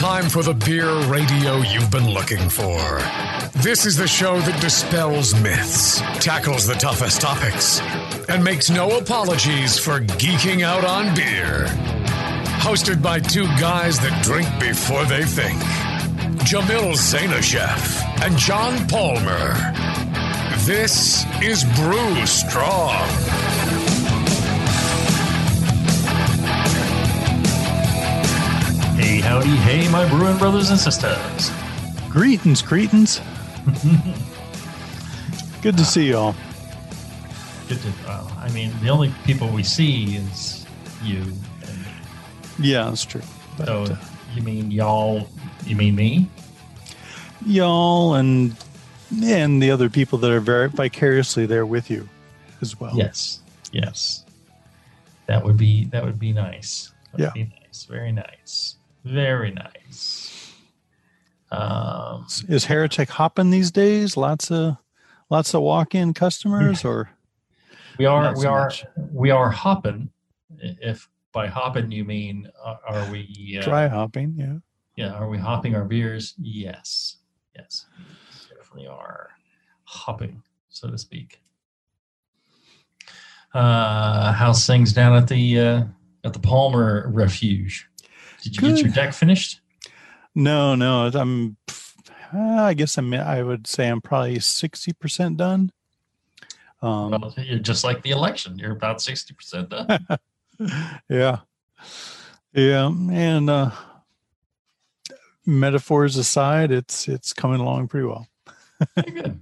time for the beer radio you've been looking for. This is the show that dispels myths, tackles the toughest topics, and makes no apologies for geeking out on beer. Hosted by two guys that drink before they think. Jamil Zainasheff and John Palmer. This is Brew Strong. Hey, howdy, hey, my brewing brothers and sisters. Greetings, Cretans. Good to see y'all. Good to, I mean, the only people we see is you and me. Yeah, that's true. But, so, you mean y'all, you mean me? y'all and the other people that are very vicariously there with you as well. Yes. That would be nice. That would be nice. Very nice. Very nice. Is Heretic hopping these days? Lots of walk-in customers, or we are hopping. If by hopping you mean are we dry hopping? Yeah. Are we hopping our beers? Yes. We definitely are hopping, so to speak. How's things down at the Palmer Refuge? Did you get your deck finished? No. I guess I would say I'm probably 60% done. Well, you're just like the election. You're about 60% done. Yeah. And metaphors aside, it's coming along pretty well. Very good.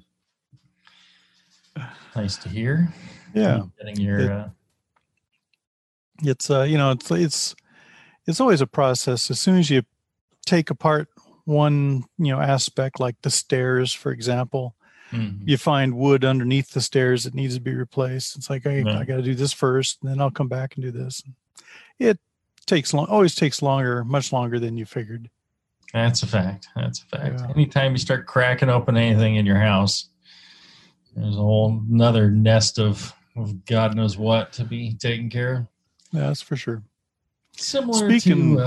Nice to hear. Yeah. Getting your. It's it's always a process. As soon as you take apart one aspect, like the stairs, for example, you find wood underneath the stairs that needs to be replaced. It's like I got to do this first, and then I'll come back and do this. It always takes longer, much longer than you figured. That's a fact. Yeah. Anytime you start cracking open anything in your house, there's a whole another nest of God knows what to be taken care of. Yeah, that's for sure. Similar to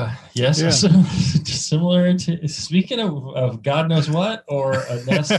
speaking of God knows what, or a nest.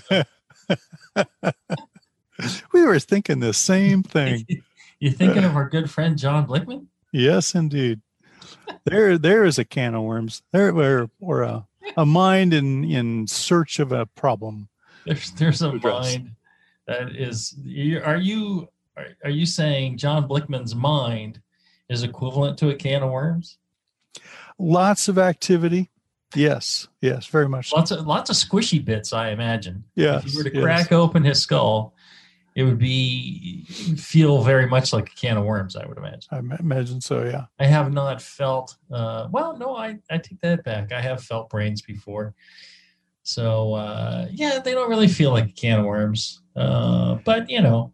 We were thinking the same thing. You thinking of our good friend John Blickman? Yes, indeed. There is a can of worms. Or a mind in search of a problem. There's a mind that is. Are you saying John Blickman's mind is equivalent to a can of worms? Lots of activity. Yes, very much. Lots of squishy bits, I imagine. Yeah. If you were to crack open his skull, it would feel very much like a can of worms, I would imagine. I imagine so, yeah. I have not felt, I take that back. I have felt brains before. So, they don't really feel like a can of worms. But, there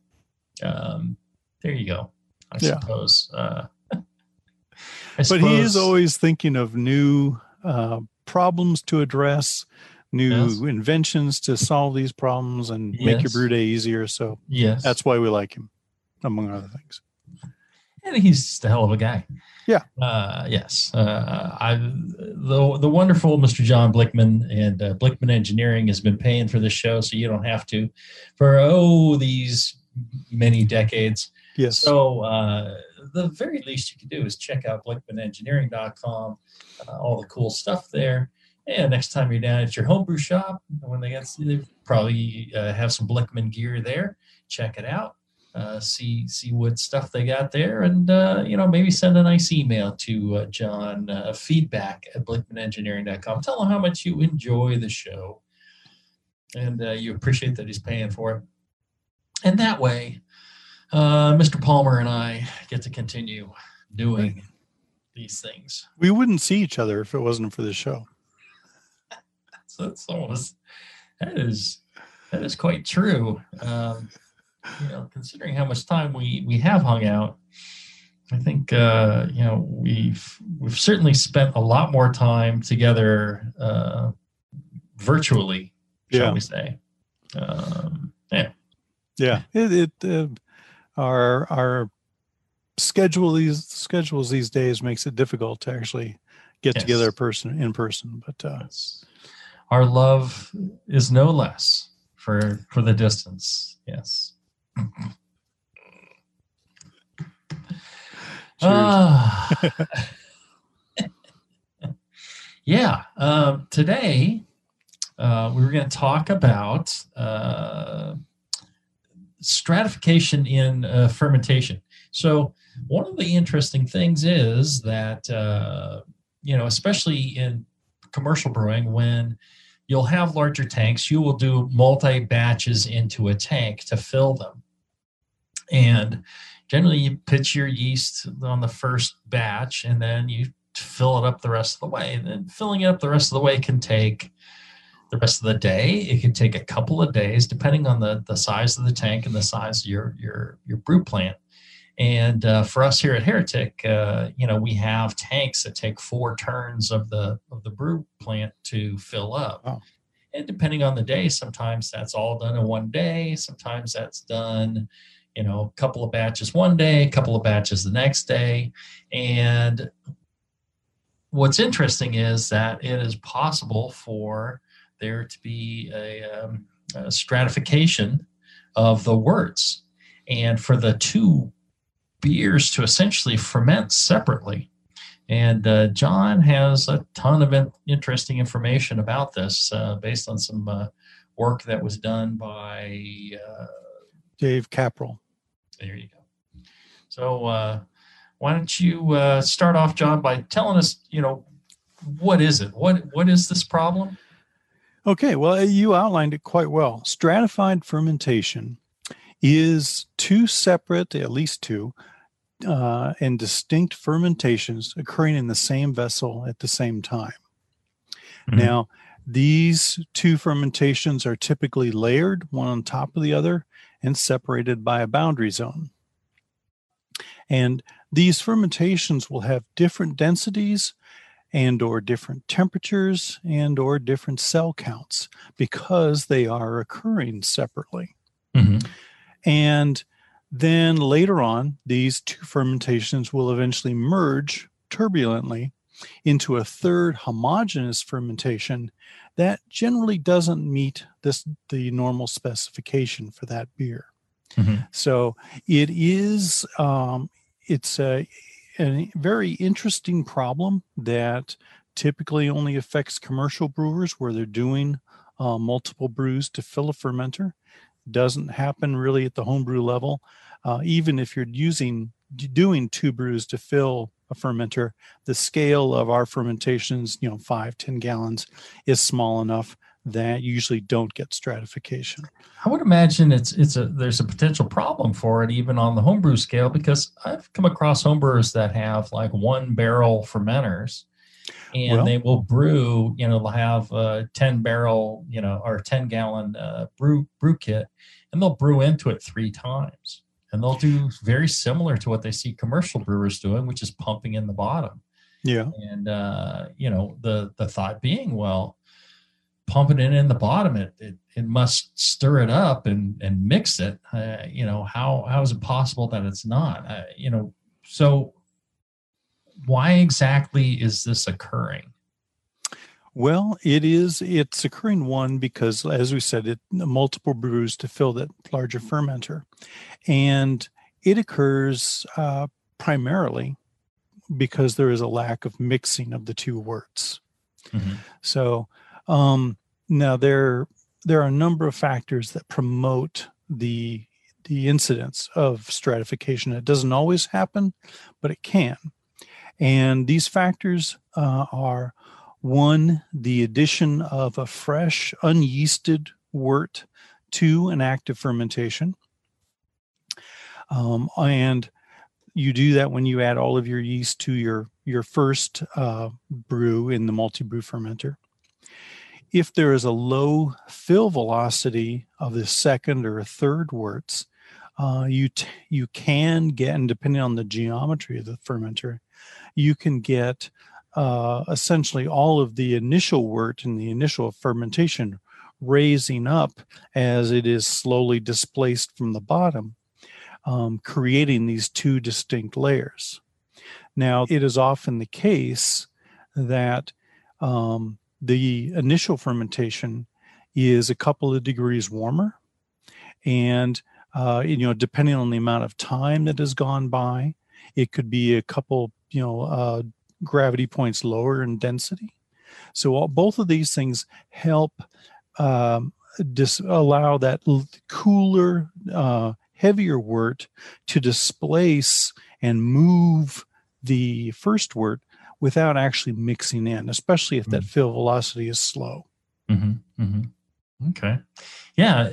you go, I suppose. But he is always thinking of new problems to address, new inventions to solve these problems and make your brew day easier. So that's why we like him, among other things. And he's just a hell of a guy. Yeah. Yes. The wonderful Mr. John Blickman and Blickman Engineering has been paying for this show, so you don't have to for these many decades. Yes. So the very least you can do is check out BlickmanEngineering.com, all the cool stuff there. And next time you're down at your homebrew shop, when they probably have some Blickman gear there, check it out. See what stuff they got there, and maybe send a nice email to John, feedback@BlickmanEngineering.com. Tell him how much you enjoy the show, and you appreciate that he's paying for it. And that way, Mr. Palmer and I get to continue doing these things. We wouldn't see each other if it wasn't for this show. That is quite true. Considering how much time we have hung out, I think we've certainly spent a lot more time together virtually, shall we say? Our schedules these days makes it difficult to actually get Yes. together in person. But Yes. Our love is no less for the distance. Yes. Yeah. Today, we were going to talk about stratification in fermentation. So one of the interesting things is that, especially in commercial brewing, when you'll have larger tanks, you will do multi-batches into a tank to fill them. And generally you pitch your yeast on the first batch and then you fill it up the rest of the way. And then filling it up the rest of the way can take the rest of the day. It can take a couple of days, depending on the size of the tank and the size of your brew plant. And for us here at Heretic, we have tanks that take 4 turns of the brew plant to fill up. Wow. And depending on the day, sometimes that's all done in one day. Sometimes that's done, a couple of batches one day, a couple of batches the next day. And what's interesting is that it is possible for there to be a stratification of the worts, and for the 2 beers to essentially ferment separately. And John has a ton of interesting information about this based on some work that was done by Dave Caprell. There you go. So why don't you start off, John, by telling us, what is it? What is this problem? Okay, well, you outlined it quite well. Stratified fermentation is 2 separate, at least 2, and distinct fermentations occurring in the same vessel at the same time. Mm-hmm. Now, these 2 fermentations are typically layered, one on top of the other, and separated by a boundary zone. And these fermentations will have different densities and or different temperatures and or different cell counts because they are occurring separately. Mm-hmm. And then later on, these 2 fermentations will eventually merge turbulently into a third homogeneous fermentation that generally doesn't meet the normal specification for that beer. Mm-hmm. So it is it's a very interesting problem that typically only affects commercial brewers where they're doing multiple brews to fill a fermenter. Doesn't happen really at the homebrew level. Even if you're doing 2 brews to fill a fermenter, the scale of our fermentations, 5-10 gallons, is small enough that you usually don't get stratification. I would imagine there's a potential problem for it even on the homebrew scale, because I've come across homebrewers that have like 1 barrel fermenters, and they will brew, they'll have a 10 barrel, or 10 gallon brew kit, and they'll brew into it 3 times. And they'll do very similar to what they see commercial brewers doing, which is pumping in the bottom. Yeah. And, the thought being, well, pumping it in the bottom, it must stir it up and mix it. How is it possible that it's not? So why exactly is this occurring? Well, it's occurring, one, because, as we said, multiple brews to fill that larger fermenter. And it occurs primarily because there is a lack of mixing of the 2 worts. Mm-hmm. So now there are a number of factors that promote the incidence of stratification. It doesn't always happen, but it can. And these factors are, 1, the addition of a fresh, unyeasted wort to an active fermentation. And you do that when you add all of your yeast to your first brew in the multi-brew fermenter. If there is a low fill velocity of the second or third worts, you can get, and depending on the geometry of the fermenter, you can get essentially all of the initial wort and the initial fermentation raising up as it is slowly displaced from the bottom, creating these 2 distinct layers. Now, it is often the case that the initial fermentation is a couple of degrees warmer, and depending on the amount of time that has gone by, it could be a couple gravity points lower in density. So both of these things help allow that cooler, heavier wort to displace and move the first wort without actually mixing in, especially if that fill velocity is slow. Mm-hmm. Mm-hmm. Okay. Yeah.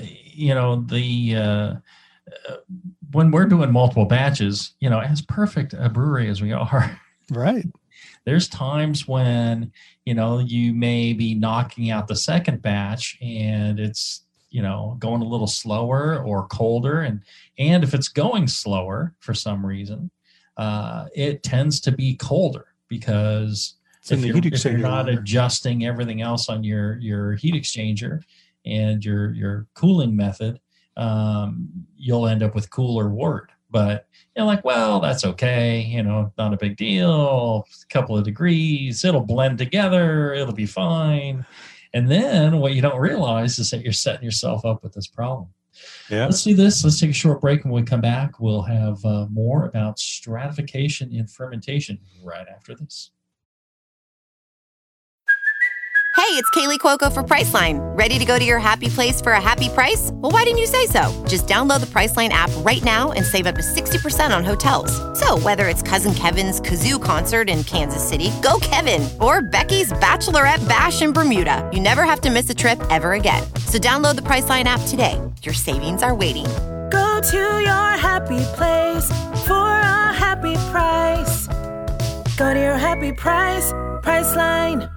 When we're doing multiple batches, as perfect a brewery as we are, right, there's times when, you may be knocking out the second batch and it's, going a little slower or colder. And if it's going slower for some reason, it tends to be colder because if you're not adjusting everything else on your heat exchanger and your cooling method, you'll end up with cooler wort. But that's okay. Not a big deal. A couple of degrees, it'll blend together. It'll be fine. And then what you don't realize is that you're setting yourself up with this problem. Yeah. Let's do this. Let's take a short break. And when we come back, we'll have more about stratification in fermentation right after this. Hey, it's Kaylee Cuoco for Priceline. Ready to go to your happy place for a happy price? Well, why didn't you say so? Just download the Priceline app right now and save up to 60% on hotels. So whether it's Cousin Kevin's Kazoo Concert in Kansas City, go Kevin, or Becky's Bachelorette Bash in Bermuda, you never have to miss a trip ever again. So download the Priceline app today. Your savings are waiting. Go to your happy place for a happy price. Go to your happy price, Priceline.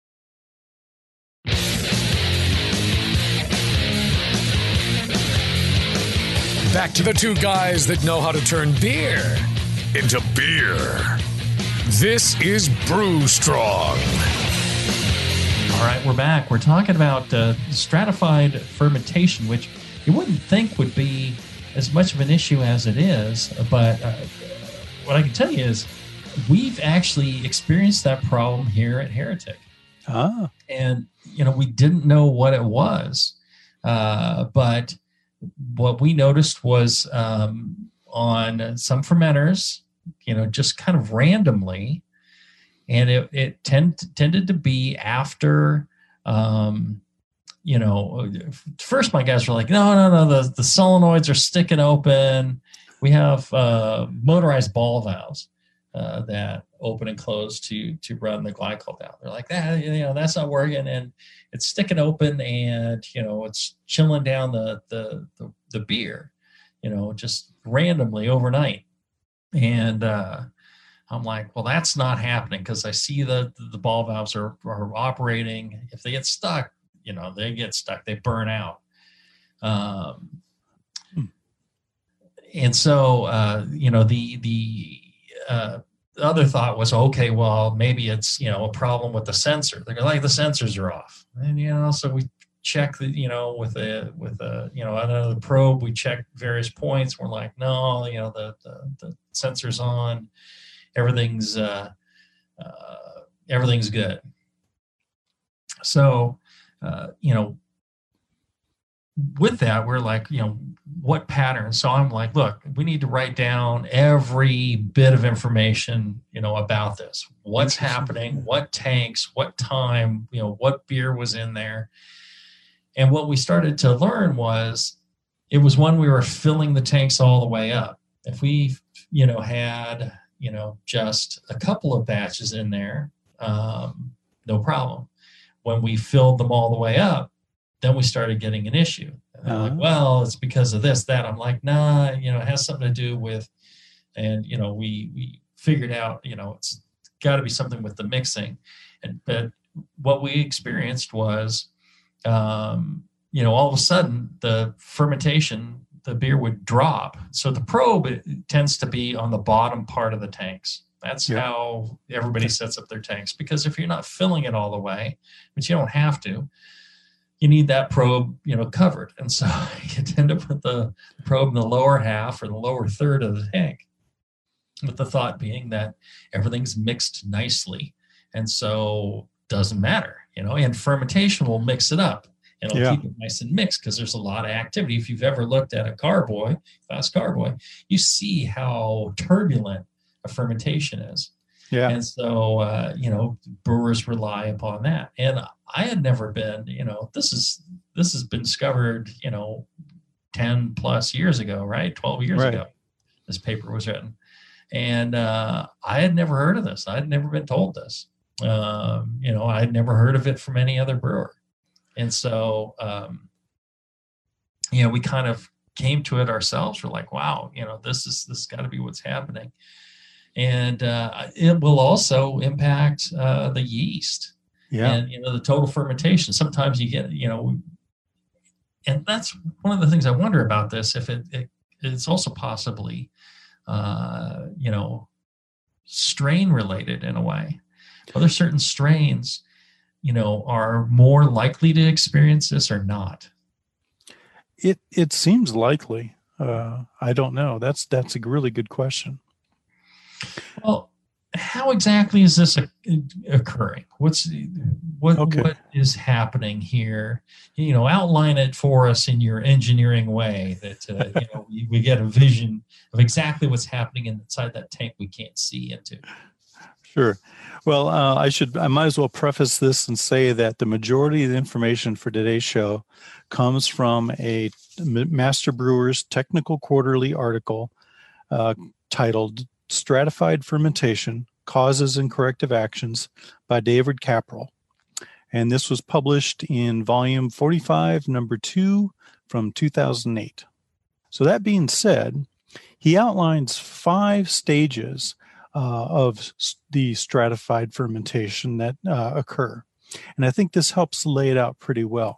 Back to the two guys that know how to turn beer into beer. This is Brew Strong. All right, we're back. We're talking about stratified fermentation, which you wouldn't think would be as much of an issue as it is. But what I can tell you is we've actually experienced that problem here at Heretic. And, we didn't know what it was. But what we noticed was on some fermenters, just kind of randomly, and it tended to be after, first my guys were like, no, the solenoids are sticking open. We have motorized ball valves that open and close to run the glycol down. They're like, that's not working, and it's sticking open, and it's chilling down the beer, just randomly overnight. And I'm like, well, that's not happening because I see the ball valves are operating. If they get stuck, they get stuck, they burn out. And so the other thought was, okay, well, maybe it's, a problem with the sensor. They're like, the sensors are off. And, so we check with another probe, we check various points. We're like, no, the sensor's on, everything's good. So, with that, we're like, what pattern? So I'm like, look, we need to write down every bit of information, about this. What's happening, what tanks, what time, what beer was in there. And what we started to learn was it was when we were filling the tanks all the way up. If we, had, just a couple of batches in there, no problem. When we filled them all the way up, then we started getting an issue. And they're like, well, it's because of this, that. I'm like, nah, it has something to do with, and, we figured out, it's got to be something with the mixing. But what we experienced was, all of a sudden the fermentation, the beer would drop. So the probe, it tends to be on the bottom part of the tanks. That's how everybody sets up their tanks, because if you're not filling it all the way, which you don't have to, you need that probe, covered. And so you tend to put the probe in the lower half or the lower third of the tank, with the thought being that everything's mixed nicely And so doesn't matter, and fermentation will mix it up. And it'll keep it nice and mixed because there's a lot of activity. If you've ever looked at a carboy, fast carboy, you see how turbulent a fermentation is. Yeah. And so, brewers rely upon that. And I had never been, this has been discovered, 10 plus years ago, right? 12 years ago, this paper was written. And I had never heard of this. I had never been told this. I had never heard of it from any other brewer. And so, we kind of came to it ourselves. We're like, wow, this got to be what's happening. And it will also impact the yeast and, the total fermentation. Sometimes you get, and that's one of the things I wonder about this, if it's also possibly, strain related in a way. Are there certain strains, are more likely to experience this or not? It seems likely. I don't know. That's a really good question. Well, how exactly is this occurring? What is happening here? Outline it for us in your engineering way that we get a vision of exactly what's happening inside that tank we can't see into. Sure. Well, I might as well preface this and say that the majority of the information for today's show comes from a Master Brewers Technical Quarterly article titled Stratified Fermentation, Causes and Corrective Actions by David Caprell. And this was published in volume 45, number 2 from 2008. So that being said, he outlines 5 stages of the stratified fermentation that occur. And I think this helps lay it out pretty well.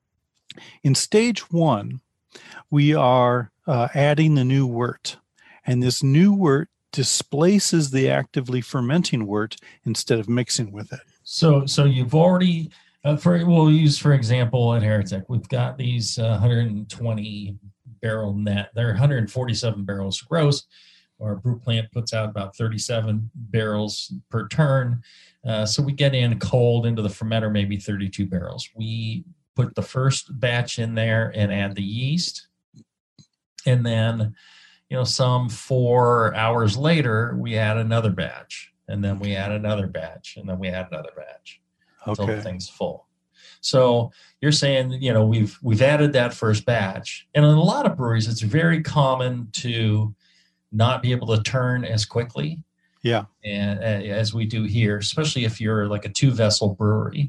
In stage 1, we are adding the new wort. And this new wort displaces the actively fermenting wort instead of mixing with it. So you've already, we'll use, for example, at Heretic, we've got these 120 barrel net. They're 147 barrels gross. Our brew plant puts out about 37 barrels per turn. So we get in cold into the fermenter, maybe 32 barrels. We put the first batch in there and add the yeast. And then, some 4 hours later, we add another batch. And then we add another batch. And then we add another batch until the thing's full. So you're saying, we've added that first batch. And in a lot of breweries, it's very common to not be able to turn as quickly. Yeah. And as we do here, especially if you're like a 2-vessel brewery.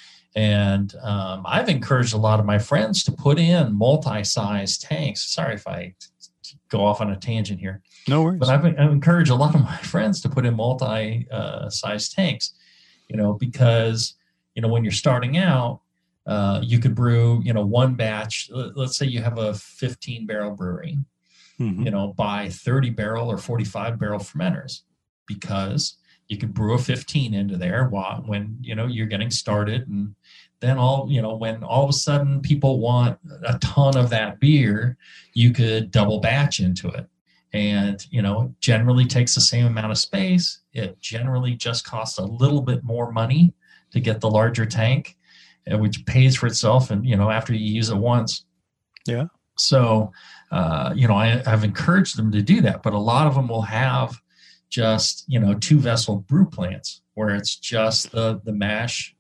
And I've encouraged a lot of my friends to put in multi-size tanks. Sorry if I go off on a tangent here. No worries. But I've encouraged a lot of my friends to put in multi-size tanks, because, when you're starting out, you could brew, one batch. Let's say you have a 15-barrel brewery. Mm-hmm. Buy 30 barrel or 45 barrel fermenters, because you could brew a 15 into there when, you're getting started. And then when all of a sudden people want a ton of that beer, you could double batch into it. And, it generally takes the same amount of space. It generally just costs a little bit more money to get the larger tank, which pays for itself. And, after you use it once. Yeah. So, I've encouraged them to do that, but a lot of them will have just, 2-vessel brew plants where it's just the mash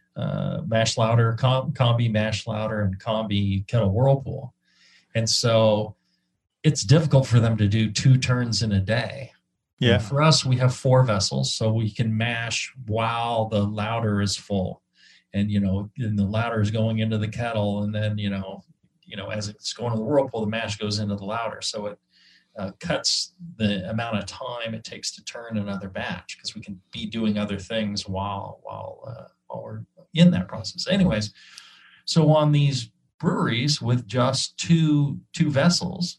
lauter, combi mash lauter, and combi kettle whirlpool. And so it's difficult for them to do 2 turns in a day. Yeah. And for us, we have 4 vessels, so we can mash while the lauter is full. And, and the lauter is going into the kettle, and then, as it's going to the whirlpool, the mash goes into the lauter. So it cuts the amount of time it takes to turn another batch, because we can be doing other things while we're in that process. Anyways, so on these breweries with just two vessels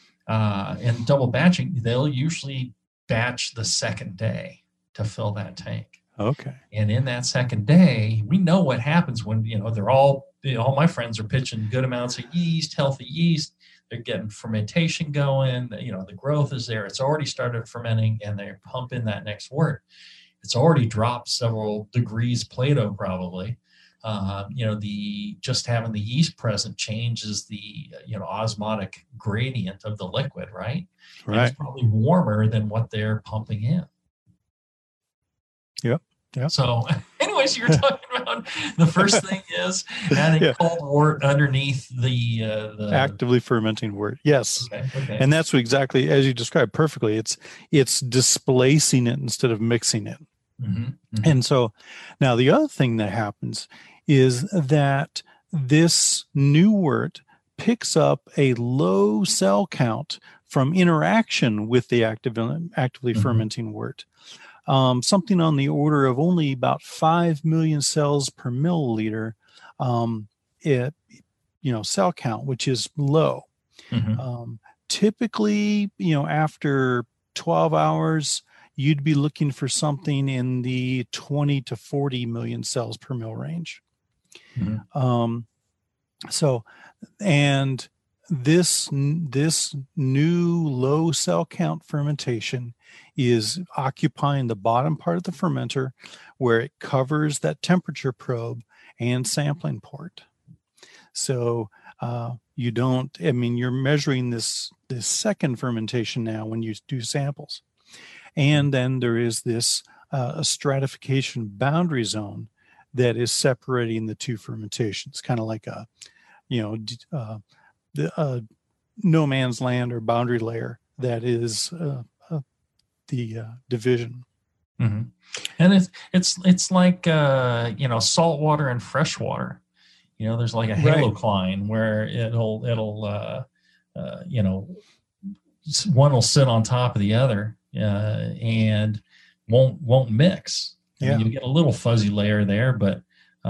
and double batching, they'll usually batch the second day to fill that tank. Okay. And in that second day, we know what happens when, they're all my friends are pitching good amounts of yeast, healthy yeast. They're getting fermentation going. The growth is there. It's already started fermenting, and they pump in that next wort. it's already dropped several degrees Plato probably. The just having the yeast present changes the osmotic gradient of the liquid, right? Right. And it's probably warmer than what they're pumping in. Yep. Yep. So, anyways, you're talking about the first thing is adding cold wort underneath the actively fermenting wort. Yes. Okay. And that's what exactly as you described perfectly. It's displacing it instead of mixing it. Mm-hmm. Mm-hmm. And so now the other thing that happens is that this new wort picks up a low cell count from interaction with the actively fermenting wort. Something on the order of only about 5 million cells per milliliter, cell count, which is low. Mm-hmm. Typically, after 12 hours, you'd be looking for something in the 20 to 40 million cells per mil range. Mm-hmm. And this new low cell count fermentation is occupying the bottom part of the fermenter where it covers that temperature probe and sampling port. So you're measuring this second fermentation now when you do samples. And then there is this a stratification boundary zone that is separating the two fermentations, kind of like a no man's land or boundary layer that is the division. Mm-hmm. And it's like salt water and fresh water. There's like a halocline where it'll one will sit on top of the other and won't mix. Yeah. You get a little fuzzy layer there, but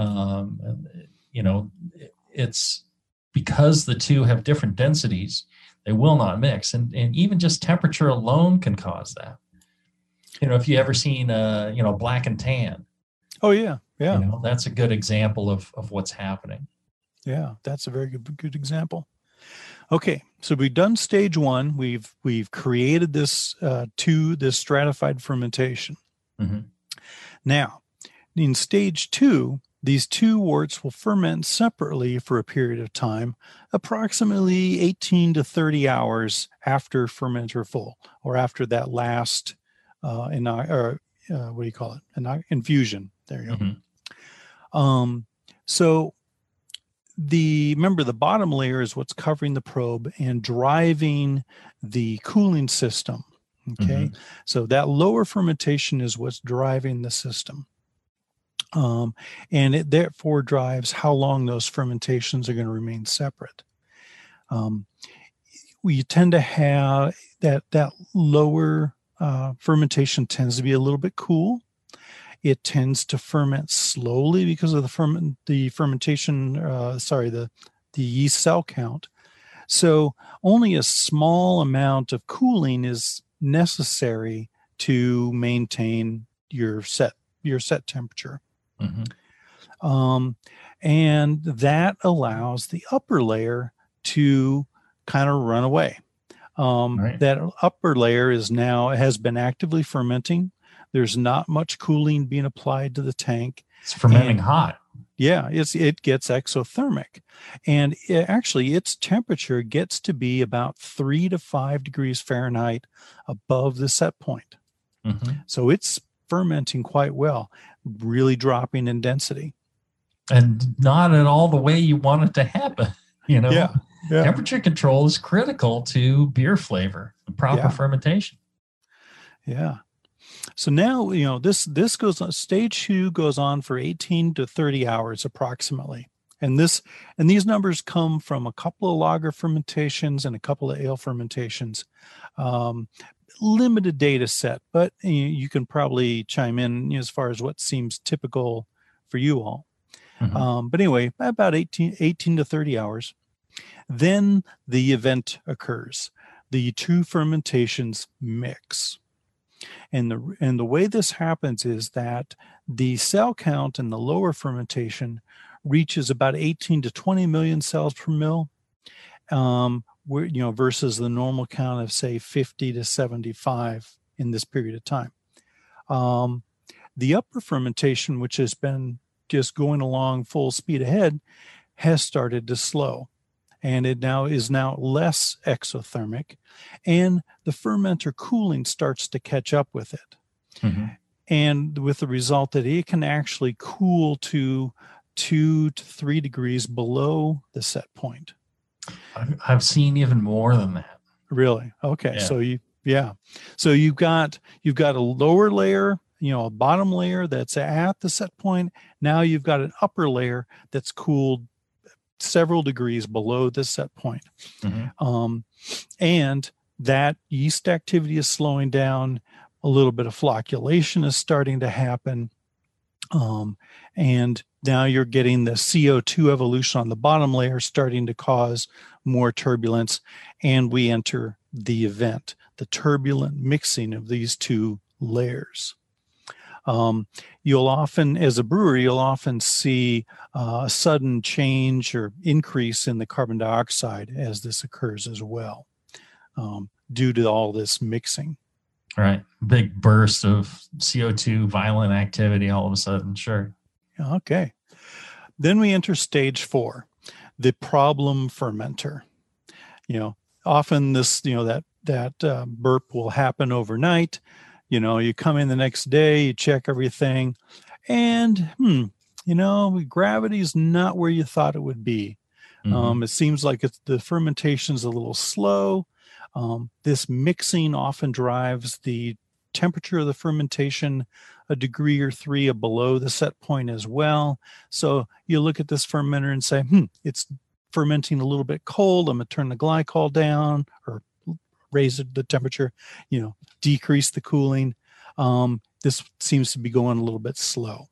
it's because the two have different densities, they will not mix, and even just temperature alone can cause that. If you ever seen black and tan. Oh yeah. That's a good example of what's happening. Yeah, that's a very good example. Okay, so we've done stage one. We've created this stratified fermentation. Mm-hmm. Now, in stage two, these two worts will ferment separately for a period of time, approximately 18 to 30 hours after fermenter full, or after that last infusion. There you go. Mm-hmm. So remember the bottom layer is what's covering the probe and driving the cooling system. Okay. Mm-hmm. So that lower fermentation is what's driving the system. And it therefore drives how long those fermentations are going to remain separate. We tend to have that lower fermentation tends to be a little bit cool. It tends to ferment slowly because of the yeast cell count. So only a small amount of cooling is necessary to maintain your set temperature. Mm-hmm. And that allows the upper layer to kind of run away. Right. That upper layer has been actively fermenting. There's not much cooling being applied to the tank. It's fermenting hot. Yeah, it gets exothermic. And its temperature gets to be about 3 to 5 degrees Fahrenheit above the set point. Mm-hmm. So it's fermenting quite well, really dropping in density. And not at all the way you want it to happen. Yeah. Temperature control is critical to beer flavor, the proper fermentation. Yeah. So now, this goes on, stage 2 goes on for 18 to 30 hours approximately. And these numbers come from a couple of lager fermentations and a couple of ale fermentations. Limited data set, but you can probably chime in as far as what seems typical for you all. Mm-hmm. But anyway, about 18 to 30 hours. Then the event occurs. The two fermentations mix. And the way this happens is that the cell count in the lower fermentation reaches about 18 to 20 million cells per mil, versus the normal count of say 50 to 75 in this period of time. The upper fermentation, which has been just going along full speed ahead, has started to slow. And it is now less exothermic, and the fermenter cooling starts to catch up with it. Mm-hmm. And with the result that it can actually cool to 2 to 3 degrees below the set point. I've seen even more than that. Really? Okay. Yeah. So you've got a lower layer, a bottom layer that's at the set point. Now you've got an upper layer that's cooled several degrees below the set point. Mm-hmm. And that yeast activity is slowing down. A little bit of flocculation is starting to happen. And now you're getting the CO2 evolution on the bottom layer starting to cause more turbulence. And we enter the event, the turbulent mixing of these two layers. You'll often, as a brewer, you'll often see a sudden change or increase in the carbon dioxide as this occurs as well, due to all this mixing. Right. Big burst of CO2, violent activity all of a sudden. Sure. Okay. Then we enter stage 4, the problem fermenter. Often this, that burp will happen overnight. You come in the next day, you check everything, and, gravity is not where you thought it would be. Mm-hmm. It seems like the fermentation's a little slow. This mixing often drives the temperature of the fermentation a degree or 3 below the set point as well. So you look at this fermenter and say, it's fermenting a little bit cold. I'm going to turn the glycol down or raise the temperature, decrease the cooling. This seems to be going a little bit slow.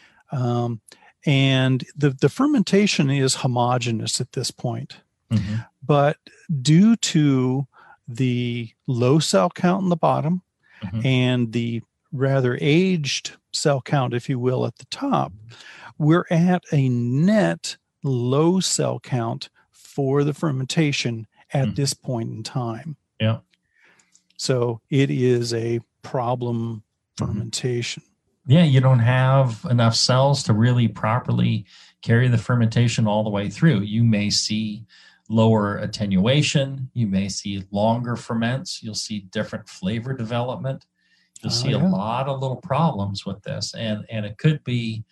And the fermentation is homogeneous at this point. Mm-hmm. But due to the low cell count in the bottom, mm-hmm. and the rather aged cell count, if you will, at the top, we're at a net low cell count for the fermentation at this point in time. Yeah. So it is a problem fermentation. Yeah, you don't have enough cells to really properly carry the fermentation all the way through. You may see lower attenuation. You may see longer ferments. You'll see different flavor development. You'll see a lot of little problems with this. And it could be,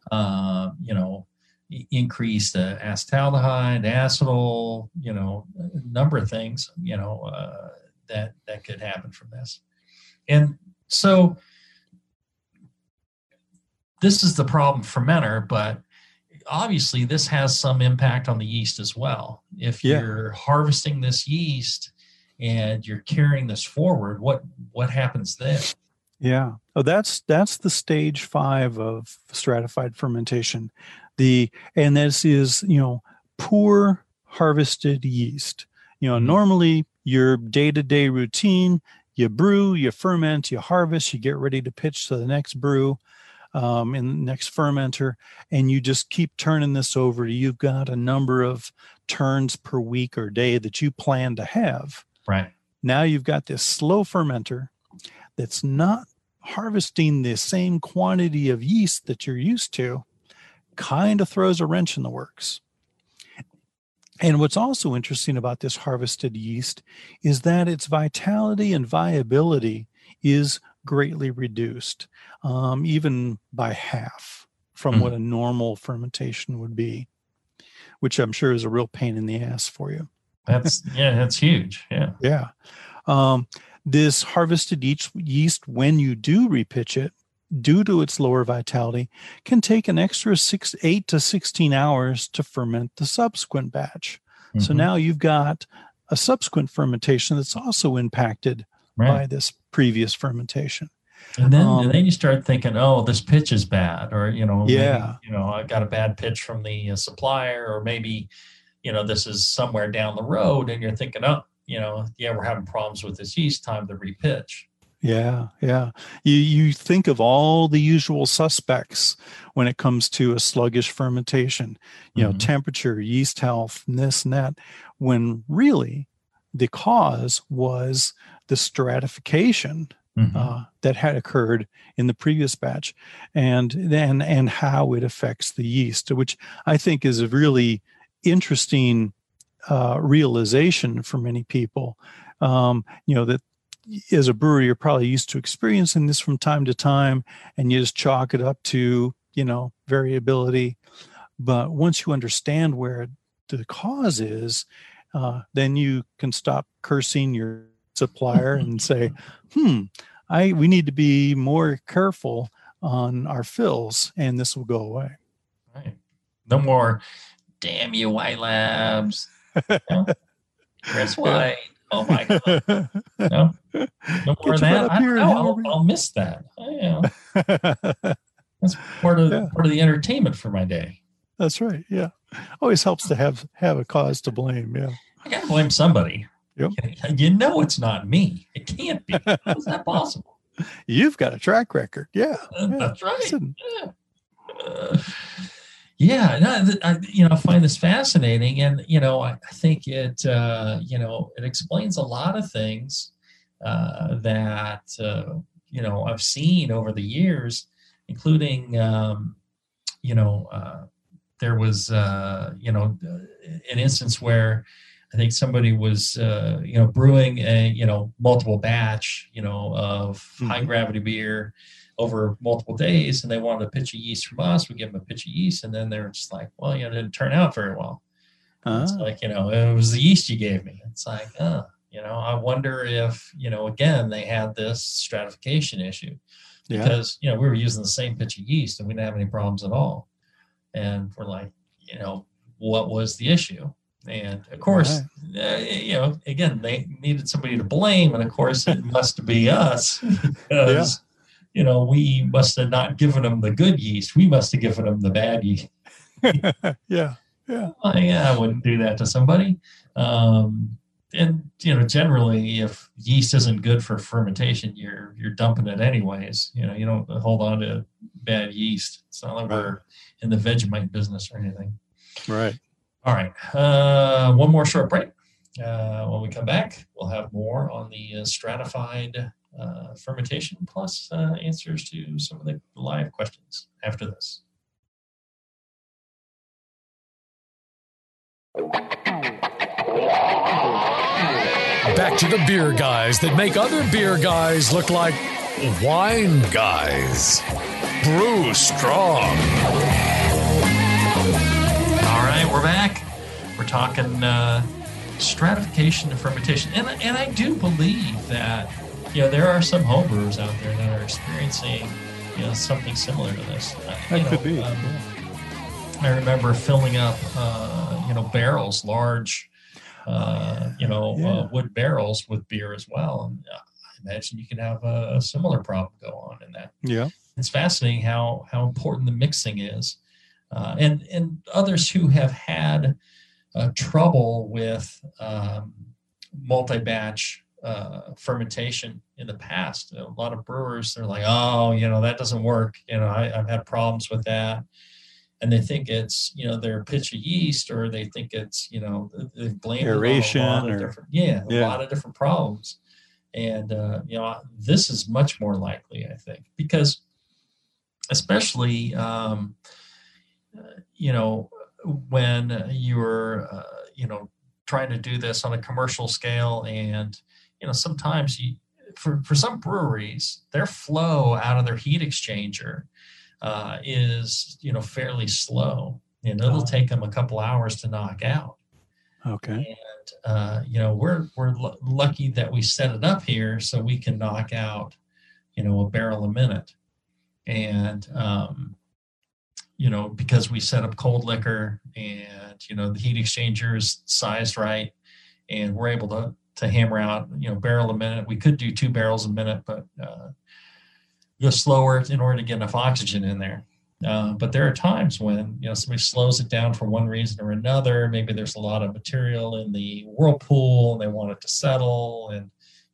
increased acetaldehyde, acetal, a number of things, that could happen from this. And so this is the problem fermenter, but obviously this has some impact on the yeast as well. If you're harvesting this yeast and you're carrying this forward, what happens then? Yeah. Oh, that's the stage 5 of stratified fermentation. And this is, poor harvested yeast. Normally your day-to-day routine, you brew, you ferment, you harvest, you get ready to pitch to the next brew, in the next fermenter, and you just keep turning this over. You've got a number of turns per week or day that you plan to have. Right. Now you've got this slow fermenter that's not harvesting the same quantity of yeast that you're used to, kind of throws a wrench in the works. And what's also interesting about this harvested yeast is that its vitality and viability is greatly reduced, even by half from what a normal fermentation would be, which I'm sure is a real pain in the ass for you. That's huge. Yeah. Yeah. This harvested yeast, when you do repitch it, due to its lower vitality, can take an extra 8 to 16 hours to ferment the subsequent batch. Mm-hmm. So now you've got a subsequent fermentation that's also impacted by this previous fermentation. And then you start thinking, oh, this pitch is bad, or maybe, I got a bad pitch from the supplier, or maybe this is somewhere down the road, and you're thinking, we're having problems with this yeast, time to repitch. Yeah. You think of all the usual suspects when it comes to a sluggish fermentation, temperature, yeast health, and this and that, when really the cause was the stratification that had occurred in the previous batch, and how it affects the yeast, which I think is a really interesting realization for many people. That as a brewery, you're probably used to experiencing this from time to time, and you just chalk it up to variability. But once you understand where the cause is, then you can stop cursing your supplier and say, we need to be more careful on our fills, and this will go away. Right. No more, damn you, White Labs. Chris White. Oh my God. No more of that. I'll miss that. That's part of the entertainment for my day. That's right. Yeah. Always helps to have a cause to blame. Yeah. I got to blame somebody. Yep. It's not me. It can't be. How is that possible? You've got a track record. Yeah. That's right. I find this fascinating, and I think it it explains a lot of things that I've seen over the years, including there was an instance where I think somebody was brewing a multiple batch of high gravity beer over multiple days, and they wanted a pitch of yeast from us. We give them a pitch of yeast, and then they're just like, well, it didn't turn out very well. It's like, it was the yeast you gave me. It's like, I wonder if, again, they had this stratification issue because, we were using the same pitch of yeast and we didn't have any problems at all. And we're like, what was the issue? And of course, again, they needed somebody to blame. And of course, it must be us because, we must have not given them the good yeast. We must have given them the bad yeast. Yeah. I wouldn't do that to somebody. And, generally, if yeast isn't good for fermentation, you're dumping it anyways. You don't hold on to bad yeast. It's not like we're in the Vegemite business or anything. Right. All right. One more short break. When we come back, we'll have more on the stratified fermentation, plus answers to some of the live questions after this. Back to the beer guys that make other beer guys look like wine guys. Brew strong. All right, we're back. We're talking stratification and fermentation. And I do believe that, there are some homebrewers out there that are experiencing, something similar to this. That could be. I remember filling up, barrels, large, wood barrels with beer as well. And I imagine you can have a similar problem go on in that. Yeah. It's fascinating how important the mixing is. And others who have had trouble with multi-batch fermentation in the past. A lot of brewers, they're like, that doesn't work. I've had problems with that. And they think it's, their pitch of yeast, or they think it's, they blame aeration, a lot of different problems. And, this is much more likely, I think, because especially, when you're, trying to do this on a commercial scale, and, sometimes for some breweries, their flow out of their heat exchanger is, fairly slow, and it'll take them a couple hours to knock out. Okay. And, we're lucky that we set it up here so we can knock out, a barrel a minute. And, because we set up cold liquor, and, the heat exchanger is sized right, and we're able to hammer out, barrel a minute. We could do 2 barrels a minute, but go slower in order to get enough oxygen in there. But there are times when, somebody slows it down for one reason or another. Maybe there's a lot of material in the whirlpool and they want it to settle. And,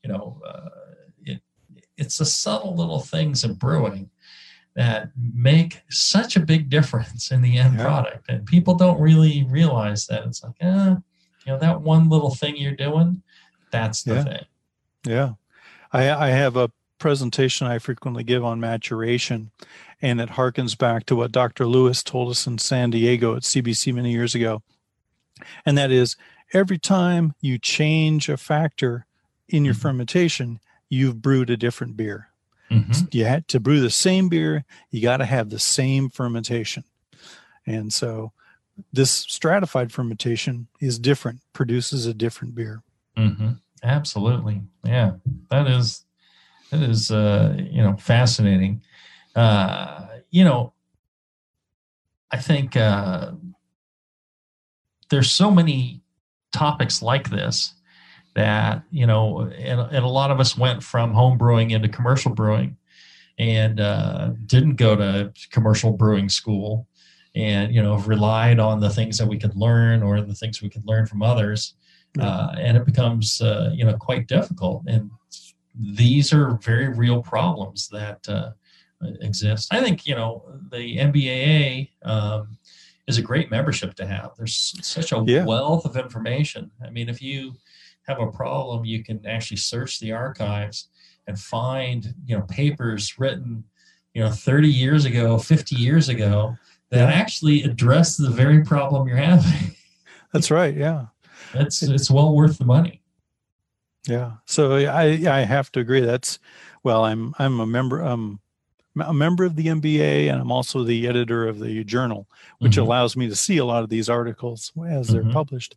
it's the subtle little things of brewing that make such a big difference in the end product. And people don't really realize that. It's like, that one little thing you're doing, that's the thing. Yeah. I have a presentation I frequently give on maturation, and it harkens back to what Dr. Lewis told us in San Diego at CBC many years ago. And that is, every time you change a factor in your fermentation, you've brewed a different beer. You had to brew the same beer, you got to have the same fermentation. And so this stratified fermentation is different, produces a different beer. Absolutely. Yeah, that is fascinating. I think there's so many topics like this that, and a lot of us went from home brewing into commercial brewing and didn't go to commercial brewing school and, relied on the things that we could learn or the things we could learn from others. And it becomes, quite difficult. And these are very real problems that exist. I think, the MBAA is a great membership to have. There's such a wealth of information. I mean, if you have a problem, you can actually search the archives and find, papers written, 30 years ago, 50 years ago that actually address the very problem you're having. That's right. Yeah. It's well worth the money. Yeah. So I have to agree. I'm a member. A member of the MBA, and I'm also the editor of the journal, which allows me to see a lot of these articles as they're published.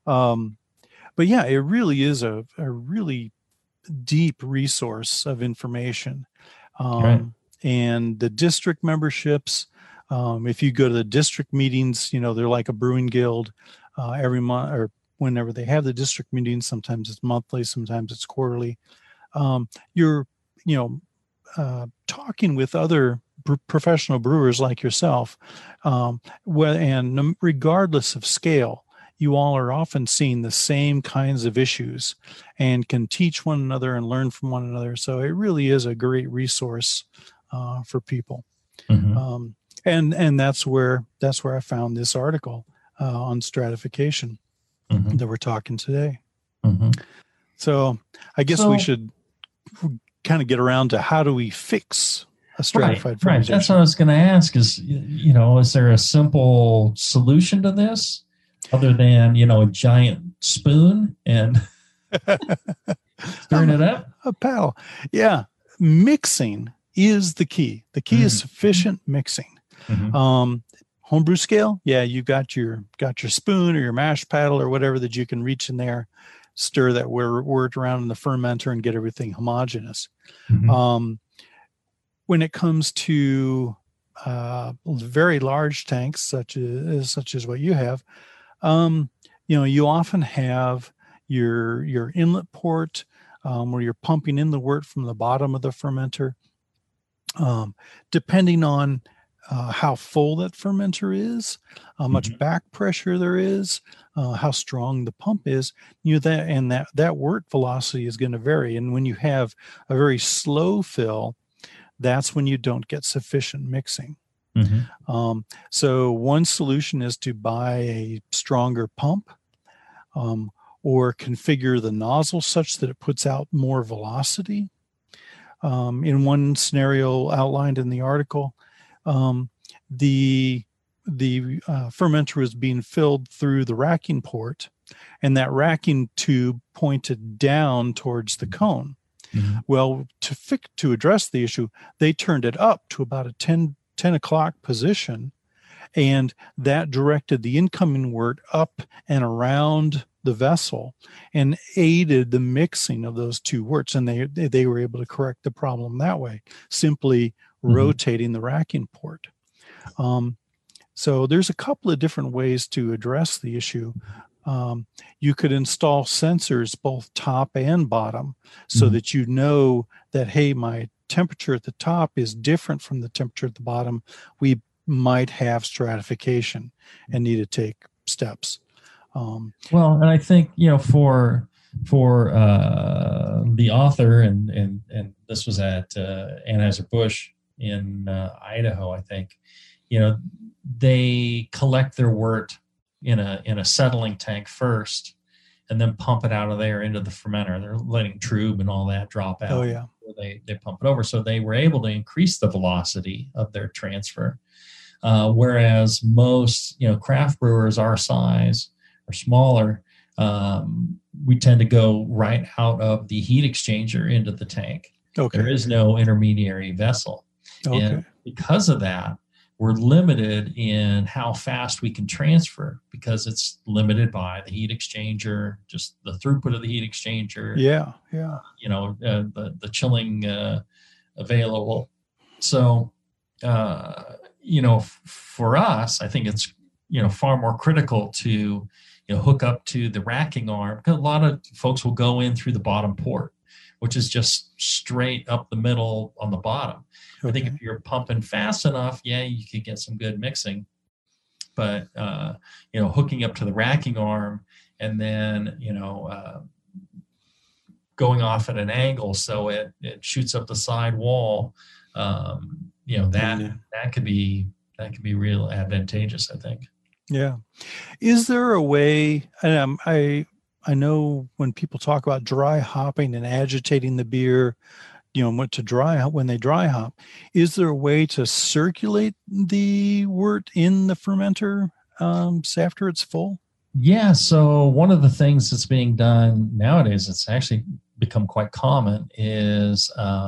But yeah, it really is a really deep resource of information. And the district memberships, if you go to the district meetings, they're like a brewing guild every month or whenever they have the district meetings. Sometimes it's monthly, sometimes it's quarterly. You're, talking with other professional brewers like yourself, and regardless of scale, you all are often seeing the same kinds of issues and can teach one another and learn from one another. So it really is a great resource for people. And that's where I found this article on stratification that we're talking today. So I guess we should kind of get around to how do we fix a stratified fermentation. Right. That's what I was going to ask is, is there a simple solution to this other than, a giant spoon and stirring it up? A paddle. Yeah. Mixing is the key. The key is sufficient mixing. Homebrew scale. Yeah. You've got your spoon or your mash paddle or whatever that you can reach in there, stir that wort around in the fermenter and get everything homogeneous. When it comes to very large tanks, such as what you have, you often have your inlet port where you're pumping in the wort from the bottom of the fermenter. Depending on how full that fermenter is, how much back pressure there is, how strong the pump is, that wort velocity is going to vary. And when you have a very slow fill, that's when you don't get sufficient mixing. So one solution is to buy a stronger pump, or configure the nozzle such that it puts out more velocity. In one scenario outlined in the article, the fermenter was being filled through the racking port, and that racking tube pointed down towards the cone. Well, to address the issue, they turned it up to about a 10 o'clock position, and that directed the incoming wort up and around the vessel and aided the mixing of those two worts. And they were able to correct the problem that way, simply rotating the racking port. So there's a couple of different ways to address the issue. You could install sensors both top and bottom so that you know that, hey, my temperature at the top is different from the temperature at the bottom. We might have stratification and need to take steps. Well, and I think, for the author, and this was at Anheuser-Busch in Idaho, I think, they collect their wort in a settling tank first and then pump it out of there into the fermenter. They're letting trub and all that drop out. Oh, yeah. they pump it over. So they were able to increase the velocity of their transfer. Whereas most, craft brewers our size or smaller, we tend to go right out of the heat exchanger into the tank. Okay. There is no intermediary vessel. Okay. And because of that, we're limited in how fast we can transfer because it's limited by the heat exchanger, just the throughput of the heat exchanger. Yeah. The chilling available. So, for us, I think it's, far more critical to, hook up to the racking arm, because a lot of folks will go in through the bottom port, which is just straight up the middle on the bottom. Okay. I think if you're pumping fast enough, you could get some good mixing. But, hooking up to the racking arm and then, going off at an angle so it shoots up the side wall, that could be real advantageous, I think. Yeah. Is there a way, and I know when people talk about dry hopping and agitating the beer, when they dry hop, is there a way to circulate the wort in the fermenter after it's full? Yeah. So one of the things that's being done nowadays, it's actually become quite common, is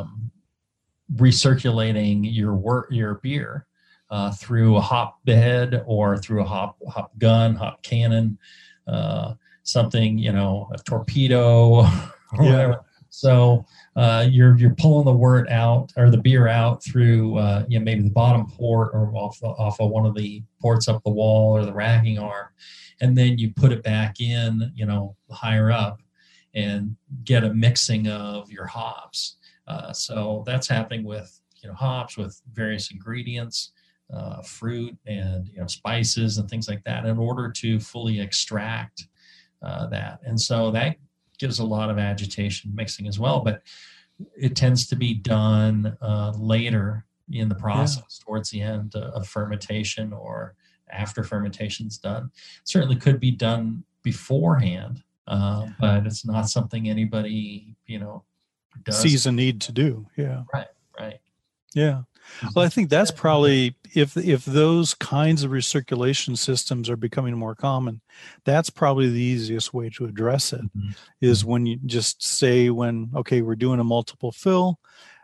recirculating your beer through a hop bed or through a hop gun, hop cannon, something, a torpedo or whatever. So you're pulling the wort out or the beer out through maybe the bottom port or off of one of the ports up the wall or the racking arm, and then you put it back in, higher up, and get a mixing of your hops. So that's happening with hops, with various ingredients, fruit and spices and things like that, in order to fully extract that. And so that gives a lot of agitation mixing as well, but it tends to be done later in the process, towards the end of fermentation or after fermentation's done. Certainly could be done beforehand, but it's not something anybody does. Sees a need to do. Yeah. Right. Yeah. Well, I think that's probably, if those kinds of recirculation systems are becoming more common, that's probably the easiest way to address it, is when you just say, we're doing a multiple fill,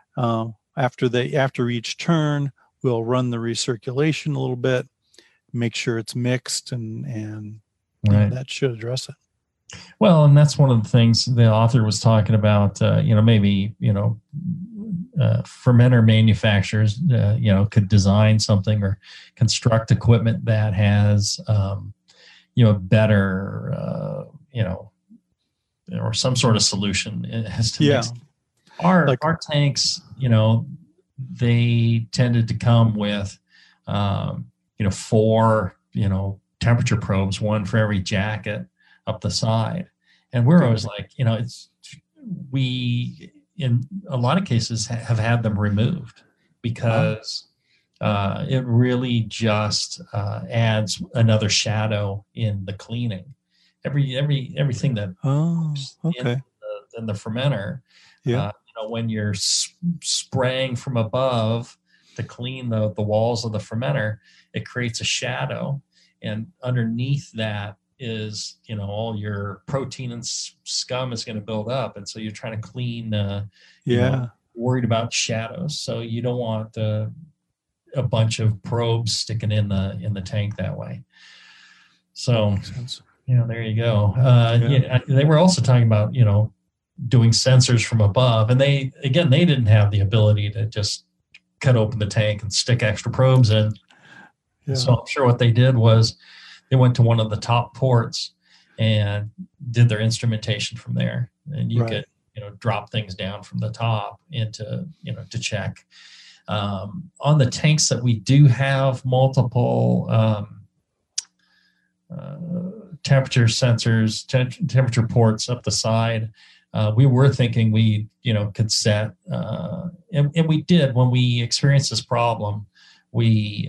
after each turn, we'll run the recirculation a little bit, make sure it's mixed, and that should address it. Well, and that's one of the things the author was talking about, maybe, fermenter manufacturers, could design something or construct equipment that has, better, or some sort of solution as to mix. Our tanks, they tended to come with, 4, temperature probes, one for every jacket up the side. And we're always like, we in a lot of cases have had them removed because it really just adds another shadow in the cleaning. Everything that in the fermenter, when you're spraying from above to clean the walls of the fermenter, it creates a shadow, and underneath that is all your protein and scum is going to build up, and so you're trying to clean. Worried about shadows, so you don't want a bunch of probes sticking in the tank that way. So, makes sense. There you go. They were also talking about doing sensors from above, and they didn't have the ability to just cut open the tank and stick extra probes in. Yeah. So I'm sure what they did was they went to one of the top ports and did their instrumentation from there, and you could drop things down from the top into to check. On the tanks that we do have multiple temperature sensors, temperature ports up the side, we were thinking we could set and we did when we experienced this problem. We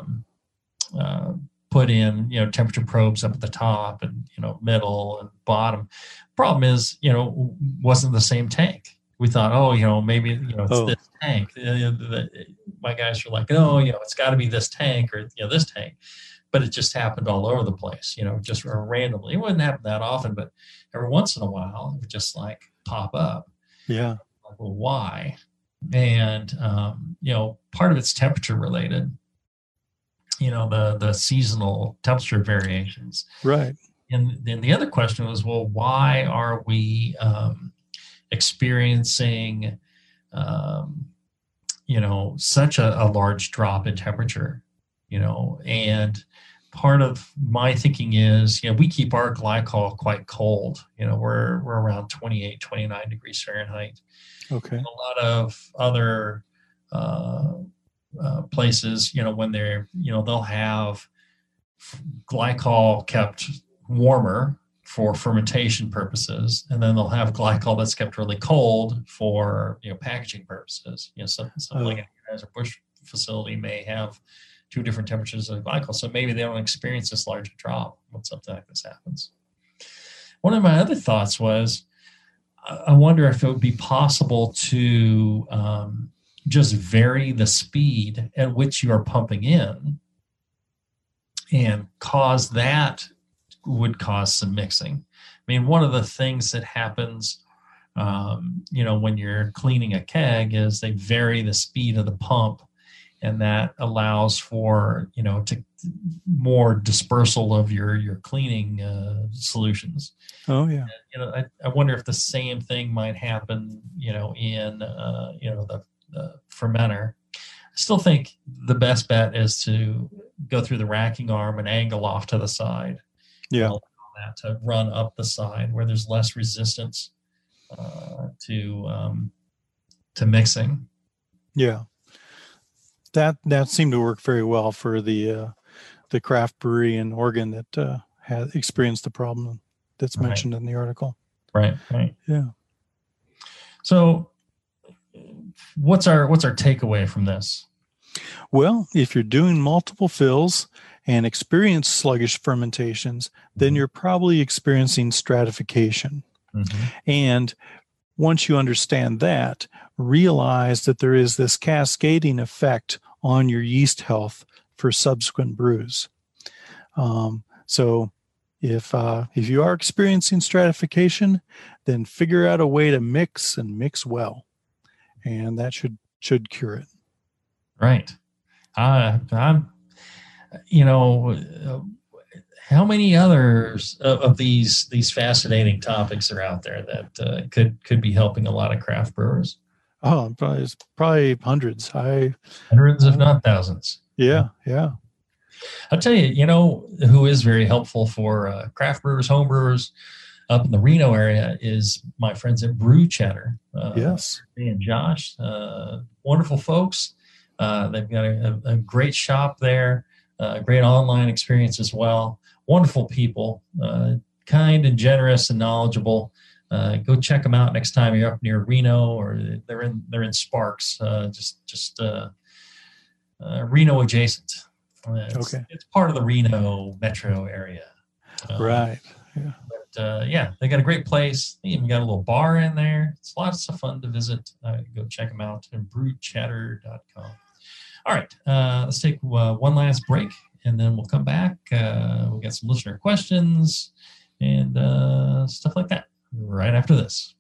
put in temperature probes up at the top and middle and bottom. Problem is wasn't the same tank. we thought, oh, maybe, it's this tank. My guys were like, oh, it's got to be this tank or, this tank. But it just happened all over the place, just randomly. It wouldn't happen that often, but every once in a while, it would just like pop up. Yeah. Like, well, why? And, part of it's temperature related, the seasonal temperature variations. Right. And then the other question was, well, why are we experiencing, such a large drop in temperature, and part of my thinking is, we keep our glycol quite cold. We're around 28, 29 degrees Fahrenheit. Okay. And a lot of other places, when they're, they'll have glycol kept warmer for fermentation purposes, and then they'll have glycol that's kept really cold for, packaging purposes. Something like it as a bush facility may have two different temperatures of glycol, so maybe they don't experience this large drop when something like this happens. One of my other thoughts was, I wonder if it would be possible to just vary the speed at which you are pumping in, and would cause some mixing. I mean, one of the things that happens, when you're cleaning a keg is they vary the speed of the pump, and that allows for, more dispersal of your cleaning solutions. Oh yeah. And, I wonder if the same thing might happen, in the fermenter. I still think the best bet is to go through the racking arm and angle off to the side. Yeah. Allow that to run up the side where there's less resistance to mixing. Yeah. That seemed to work very well for the craft brewery in Oregon that had experienced the problem that's mentioned in the article. Right. Yeah. So what's our takeaway from this? Well, if you're doing multiple fills and experience sluggish fermentations, then you're probably experiencing stratification. Mm-hmm. And once you understand that, realize that there is this cascading effect on your yeast health for subsequent brews. So if you are experiencing stratification, then figure out a way to mix and mix well, and that should cure it. Right. How many others of these fascinating topics are out there that could be helping a lot of craft brewers? Oh, it's probably hundreds. Hundreds, if not thousands. Yeah. I'll tell you, who is very helpful for craft brewers, home brewers up in the Reno area is my friends at Brew Chatter. Yes. Me and Josh, wonderful folks. They've got a great shop there, great online experience as well. Wonderful people, kind and generous and knowledgeable. Go check them out next time you're up near Reno, or they're in Sparks, just Reno adjacent. It's part of the Reno metro area. Right. Yeah. But they got a great place. They even got a little bar in there. It's lots of fun to visit. Go check them out at brewchatter.com. All right, let's take one last break, and then we'll come back. We'll get some listener questions and stuff like that right after this.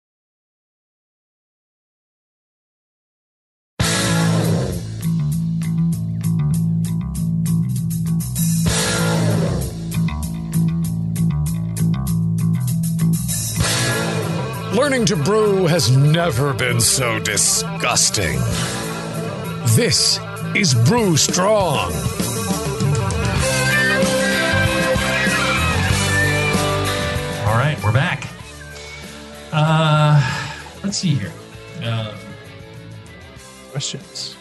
Learning to brew has never been so disgusting. This is Brew Strong. All right, we're back. Let's see here. Questions.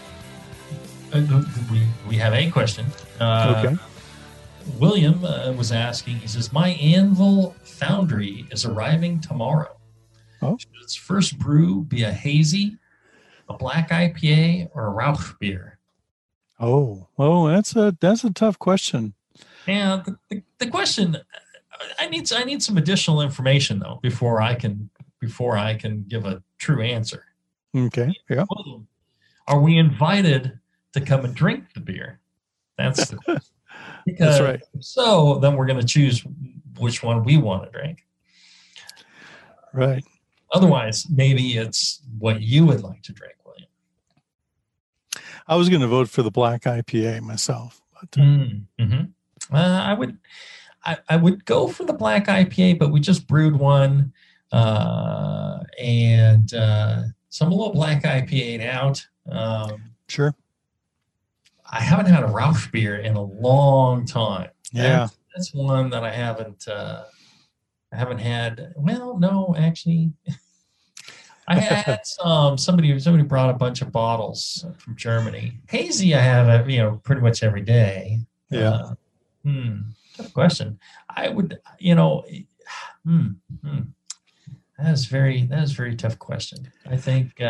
We have a question. Okay. William was asking, he says, my Anvil Foundry is arriving tomorrow. Oh. Should its first brew be a hazy, a black IPA, or a Rauch beer? Oh, that's a tough question. Yeah, the question, I need some additional information though before I can before I can give a true answer. Okay. Yeah. Are we invited to come and drink the beer? That's the question. Because That's right. So then we're going to choose which one we want to drink. Right. Otherwise, maybe it's what you would like to drink, William. I was going to vote for the black IPA myself. But, I would go for the black IPA, but we just brewed one, and so I'm a little black IPA out. Sure. I haven't had a Rausch beer in a long time. Yeah, that's one that I haven't had. Well, no, actually, I had somebody brought a bunch of bottles from Germany. Hazy, I have pretty much every day. Yeah. Tough question. I would, that is a very tough question. I think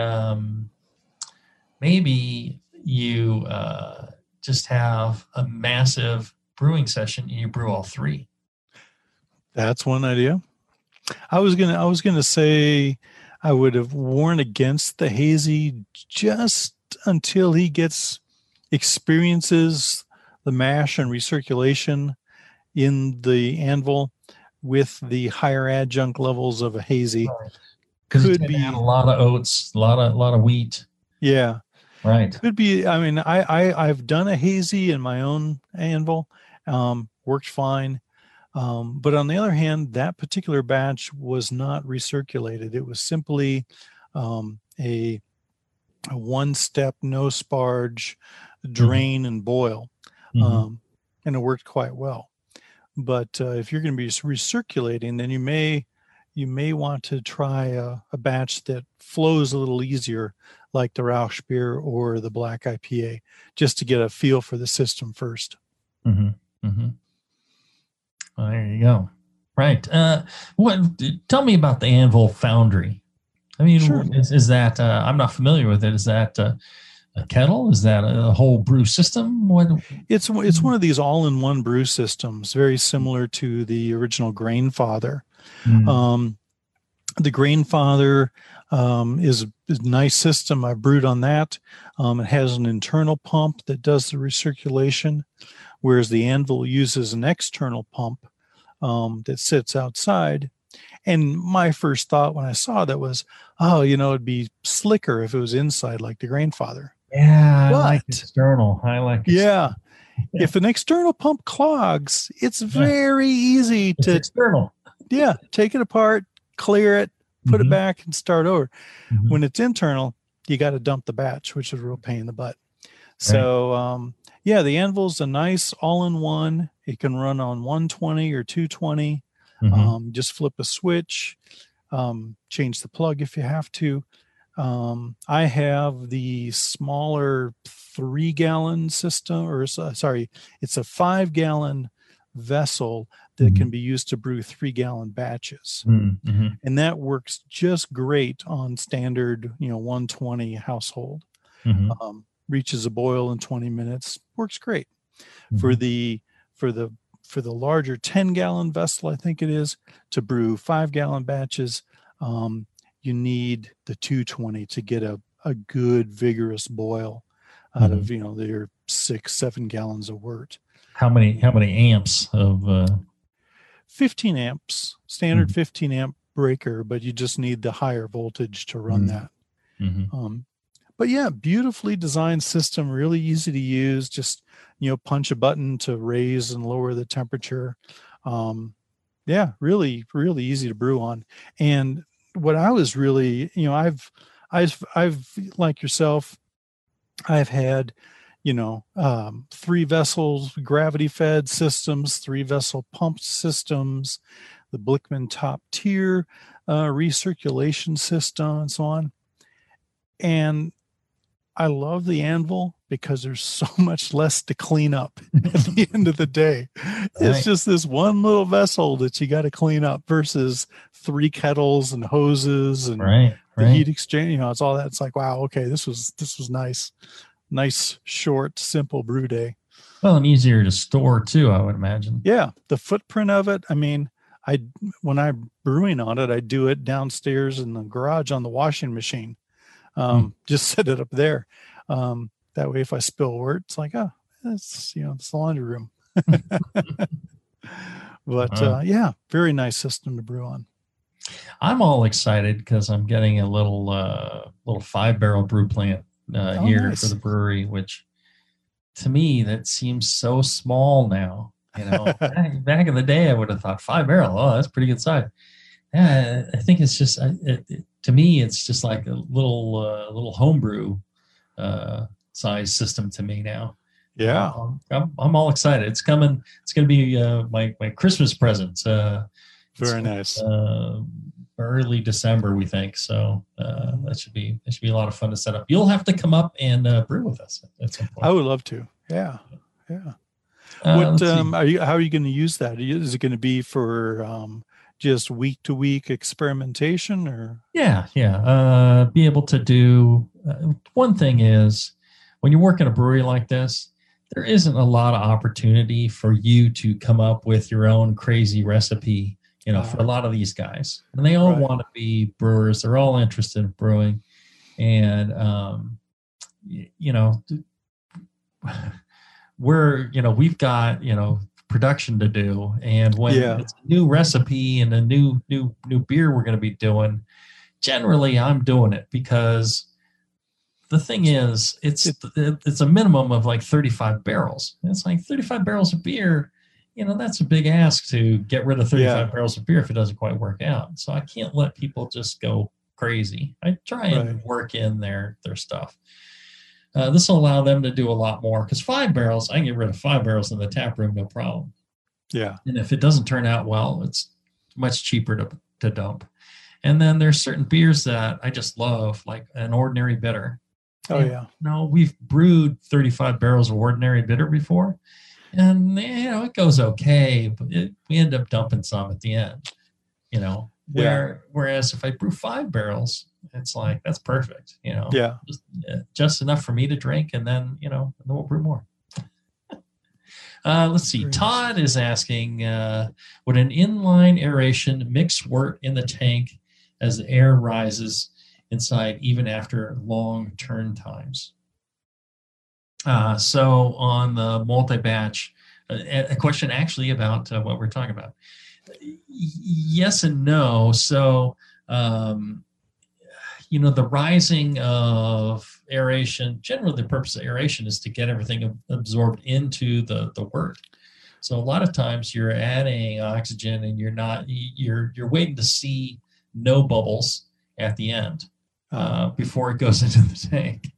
maybe you just have a massive brewing session and you brew all three. That's one idea. I was gonna say I would have warned against the hazy just until he experiences the mash and recirculation in the anvil with the higher adjunct levels of a hazy. Because it could be a lot of oats, a lot of wheat. Yeah. Right. Could be. I mean, I've done a hazy in my own anvil, worked fine. But on the other hand, that particular batch was not recirculated. It was simply a one-step, no sparge, drain and boil, and it worked quite well. But if you're going to be recirculating, then you may want to try a batch that flows a little easier, like the Rausch beer or the black IPA, just to get a feel for the system first. Well, there you go. Right. Tell me about the Anvil Foundry. I mean, sure. Is that I'm not familiar with it. Is that a kettle? Is that a whole brew system? It's one of these all-in-one brew systems, very similar to the original Grainfather. The Grainfather is a nice system. I brewed on that. It has an internal pump that does the recirculation, whereas the Anvil uses an external pump that sits outside. And my first thought when I saw that was, it'd be slicker if it was inside like the Grainfather. Yeah, I like external. Yeah. If an external pump clogs, it's very easy to external. Yeah, take it apart, clear it, put it back, and start over. When it's internal, you got to dump the batch, which is a real pain in the butt. So, the Anvil's a nice all-in-one. It can run on 120 or 220. Just flip a switch, change the plug if you have to. I have the smaller 3-gallon system, it's a 5-gallon vessel that can be used to brew 3-gallon batches. And that works just great on standard, 120 household. Reaches a boil in 20 minutes. Works great. For the larger 10-gallon vessel, I think it is, to brew 5-gallon batches, you need the 220 to get a good vigorous boil out of their 6-7 gallons of wort. How many amps of 15 amps, standard 15 amp breaker, but you just need the higher voltage to run that. But yeah, beautifully designed system, really easy to use. Just, punch a button to raise and lower the temperature. Really, really easy to brew on. And what I was really, I've like yourself, I've had, 3 vessels, gravity fed systems, 3 vessel pump systems, the Blickman top tier recirculation system, and so on. And I love the Anvil because there's so much less to clean up at the end of the day. It's just this one little vessel that you got to clean up versus 3 kettles and hoses and the heat exchange. It's all that. It's like, wow, okay, this was nice. Nice, short, simple brew day. Well, and easier to store too, I would imagine. Yeah, the footprint of it. I mean, when I'm brewing on it, I do it downstairs in the garage on the washing machine. Just set it up there. That way, if I spill wort, it's like, oh, it's it's the laundry room. But yeah, very nice system to brew on. I'm all excited because I'm getting a little 5-barrel brew plant here nice. for the brewery, which to me that seems so small now. Back in the day, I would have thought 5-barrel. Oh, that's pretty good size. Yeah, I think it's just to me, it's just like a little homebrew size system to me now. Yeah, I'm all excited. It's coming. It's going to be my Christmas present. Very nice. Early December, we think. So that should be a lot of fun to set up. You'll have to come up and brew with us at some point. I would love to. Yeah. How are you going to use that? Is it going to be for just week to week experimentation, or? Yeah. Be able to do one thing is when you work in a brewery like this, there isn't a lot of opportunity for you to come up with your own crazy recipe, for a lot of these guys. And they all want to be brewers. They're all interested in brewing. And, we've got, production to do. And when it's a new recipe and a new beer we're going to be doing, generally I'm doing it because the thing is, it's a minimum of like 35 barrels. It's like 35 barrels of beer. That's a big ask to get rid of 35 barrels of beer if it doesn't quite work out. So I can't let people just go crazy. I try and work in their stuff. This will allow them to do a lot more because 5 barrels, I can get rid of 5 barrels in the tap room, no problem. Yeah. And if it doesn't turn out well, it's much cheaper to dump. And then there's certain beers that I just love, like an ordinary bitter. No, we've brewed 35 barrels of ordinary bitter before, and it goes okay, but we end up dumping some at the end. Whereas if I brew 5 barrels, it's like that's perfect. Just enough for me to drink, and then we'll brew more. Let's see. Todd is asking, would an inline aeration mix wort in the tank as the air rises inside even after long turn times? So on the multi-batch, a question actually about what we're talking about. Yes and no. So, the rising of aeration, generally the purpose of aeration is to get everything absorbed into the wort. So a lot of times you're adding oxygen and you're waiting to see no bubbles at the end. Before it goes into the tank.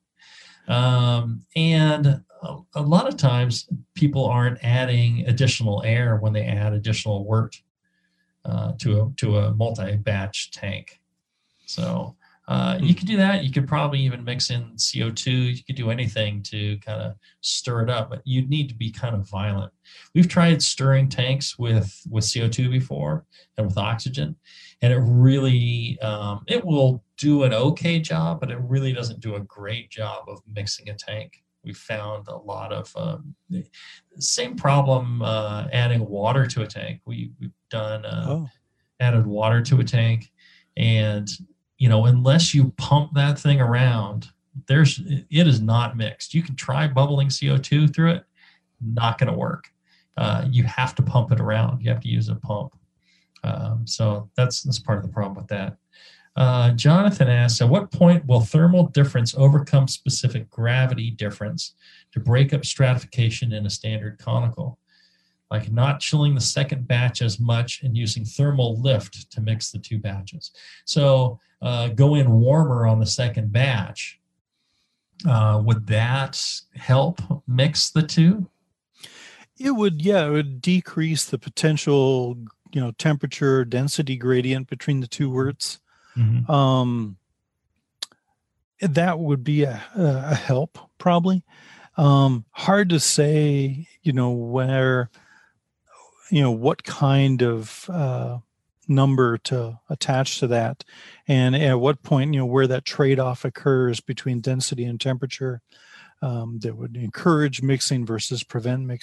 And a lot of times people aren't adding additional air when they add additional wort to a multi-batch tank. So you could do that. You could probably even mix in CO2. You could do anything to kind of stir it up, but you'd need to be kind of violent. We've tried stirring tanks with CO2 before and with oxygen, and it really it will do an okay job, but it really doesn't do a great job of mixing a tank. We found a lot of same problem adding water to a tank. We've done added water to a tank, and unless you pump that thing around, it is not mixed. You can try bubbling CO2 through it, not going to work. You have to pump it around. You have to use a pump. So that's part of the problem with that. Jonathan asks, at what point will thermal difference overcome specific gravity difference to break up stratification in a standard conical? Like not chilling the second batch as much and using thermal lift to mix the two batches. So go in warmer on the second batch. Would that help mix the two? It would decrease the potential, temperature density gradient between the two worts. Mm-hmm. That would be a help probably. Hard to say, where, what kind of number to attach to that, and at what point, where that trade-off occurs between density and temperature that would encourage mixing versus prevent mixing.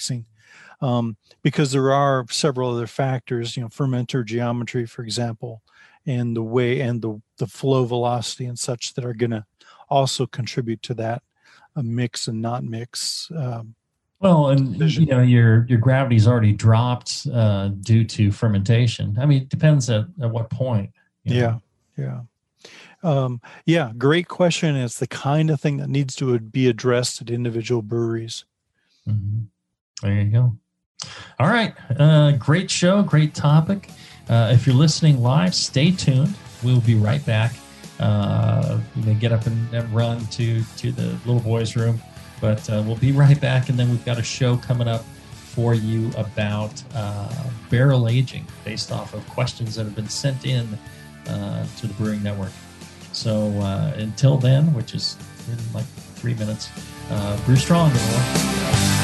because there are several other factors, fermenter geometry, for example, and the way and the flow velocity and such that are going to also contribute to that mix and not mix. Well, and your gravity's already dropped due to fermentation. I mean, it depends at what point. Yeah. Great question. It's the kind of thing that needs to be addressed at individual breweries. Mm-hmm. There you go. All right. Great show. Great topic. If you're listening live, stay tuned. We'll be right back. You may get up and run to the little boys' room. But we'll be right back, and then we've got a show coming up for you about barrel aging based off of questions that have been sent in to the Brewing Network. So until then, which is in like 3 minutes, brew strong, everyone.